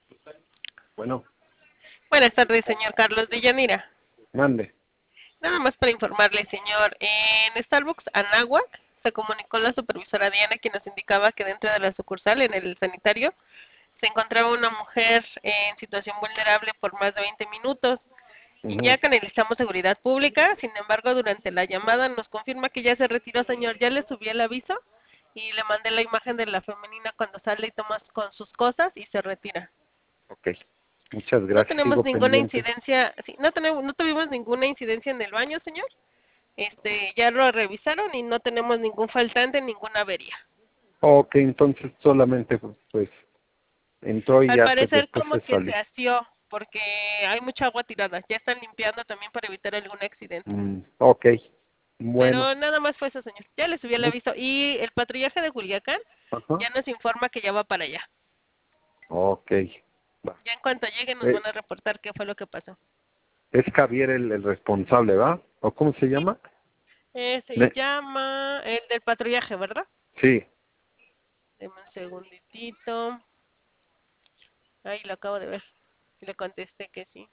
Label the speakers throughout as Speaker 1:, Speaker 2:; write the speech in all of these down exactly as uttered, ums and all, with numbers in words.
Speaker 1: Bueno,
Speaker 2: Buenas tardes, señor Carlos de Yanira.
Speaker 1: mande.
Speaker 2: Nada más para informarle, señor, en Starbucks Anáhuac se comunicó la supervisora Diana, quien nos indicaba que dentro de la sucursal, en el sanitario, se encontraba una mujer en situación vulnerable por más de veinte minutos. Y
Speaker 1: Ujú.
Speaker 2: ya canalizamos seguridad pública, sin embargo, durante la llamada nos confirma que ya se retiró, señor. Ya le subí el aviso y le mandé la imagen de la femenina cuando sale y toma con sus cosas y se retira.
Speaker 1: Ok, muchas
Speaker 2: No
Speaker 1: gracias,
Speaker 2: tenemos
Speaker 1: sigo
Speaker 2: ninguna
Speaker 1: pendiente.
Speaker 2: incidencia, sí, no tenemos, no tuvimos ninguna incidencia en el baño, señor. Este, ya lo revisaron y no tenemos ningún faltante, ninguna avería.
Speaker 1: Ok, entonces solamente pues, pues, entró y
Speaker 2: Al
Speaker 1: ya se,
Speaker 2: parecer
Speaker 1: después
Speaker 2: como
Speaker 1: se
Speaker 2: que se
Speaker 1: salió.
Speaker 2: asió, porque hay mucha agua tirada. Ya están limpiando también para evitar algún accidente.
Speaker 1: Mm, ok, bueno.
Speaker 2: Pero nada más fue eso, señor. Ya le subí el
Speaker 1: Mu-
Speaker 2: aviso. Y el patrullaje de Culiacán
Speaker 1: Ajá.
Speaker 2: ya nos informa que ya va para allá.
Speaker 1: Ok, va.
Speaker 2: Ya en cuanto llegue nos
Speaker 1: Eh,
Speaker 2: van a reportar qué fue lo que pasó.
Speaker 1: es Javier el, el responsable, ¿va? ¿O cómo se
Speaker 2: Sí,
Speaker 1: llama?
Speaker 2: eh, se
Speaker 1: Ne-
Speaker 2: llama el del patrullaje, ¿verdad?
Speaker 1: sí.
Speaker 2: Deme un segunditito. Ahí lo acabo de ver. Y le contesté que sí.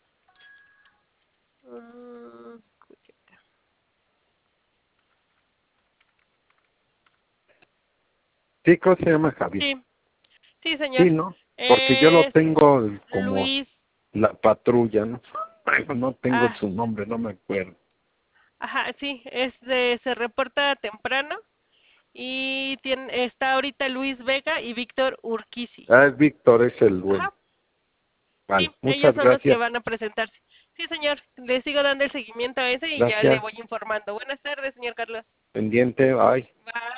Speaker 2: Mm,
Speaker 1: Sí, ¿cómo se llama Javier?
Speaker 2: sí, sí, señor.
Speaker 1: Sí, ¿no? Porque yo lo
Speaker 2: Es
Speaker 1: tengo como
Speaker 2: Luis.
Speaker 1: la patrulla, ¿no? No tengo
Speaker 2: Ah,
Speaker 1: su nombre, no me acuerdo.
Speaker 2: ajá, sí, es de, se reporta temprano y tiene, está ahorita Luis Vega y Víctor Urquizi.
Speaker 1: Ah, es Víctor, es el dueño.
Speaker 2: Ajá, sí,
Speaker 1: Vale,
Speaker 2: ellos
Speaker 1: muchas
Speaker 2: son los que
Speaker 1: gracias.
Speaker 2: van a presentarse. Sí, señor, le sigo dando el seguimiento a ese y ya le
Speaker 1: Gracias.
Speaker 2: voy informando. Buenas tardes, señor Carlos.
Speaker 1: Pendiente, bye.
Speaker 2: Bye.